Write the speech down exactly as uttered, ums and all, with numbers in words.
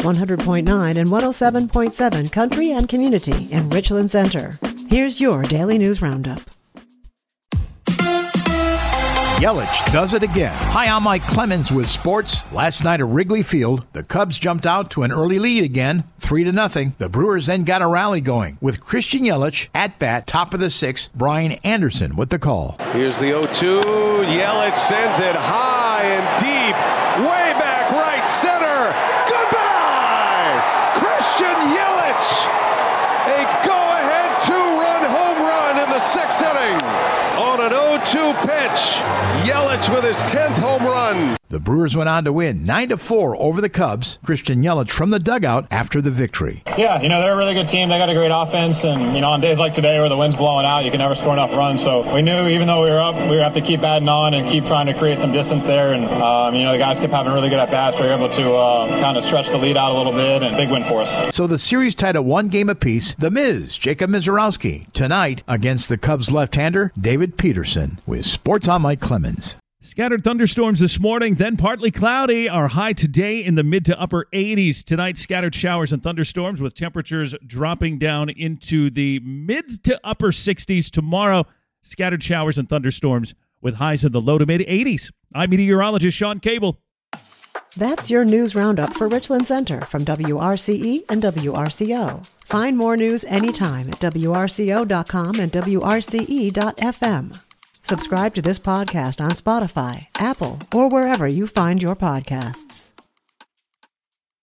one hundred point nine and one oh seven point seven Country and Community in Richland Center. Here's your Daily News Roundup. Yelich does it again. Hi, I'm Mike Clemens with sports. Last night at Wrigley Field, the Cubs jumped out to an early lead again, three to nothing. The Brewers then got a rally going with Christian Yelich at bat, top of the sixth. Brian Anderson with the call. Here's the oh two. Yelich sends it high and deep, way back right center. Goodbye, Christian Yelich. A go-ahead two-run home run in the sixth inning. On an oh two pitch, Yelich with his tenth home run. The Brewers went on to win nine to four over the Cubs. Christian Yelich from the dugout after the victory. Yeah, you know, they're a really good team. They got a great offense. And, you know, on days like today where the wind's blowing out, you can never score enough runs. So we knew even though we were up, we would have to keep adding on and keep trying to create some distance there. And, um, you know, the guys kept having really good at-bats. We were able to uh, kind of stretch the lead out a little bit, and big win for us. So the series tied at one game apiece. The Miz, Jacob Mizorowski, tonight against the Cubs left-hander, David Peterson, with Sports on Mike Clemens. Scattered thunderstorms this morning, then partly cloudy. Our high today in the mid to upper eighties. Tonight, scattered showers and thunderstorms with temperatures dropping down into the mid to upper sixties. Tomorrow, scattered showers and thunderstorms with highs in the low to mid eighties. I'm meteorologist Sean Cable. That's your news roundup for Richland Center from W R C E and W R C O. Find more news anytime at W R C O dot com and W R C E dot F M. Subscribe to this podcast on Spotify, Apple, or wherever you find your podcasts.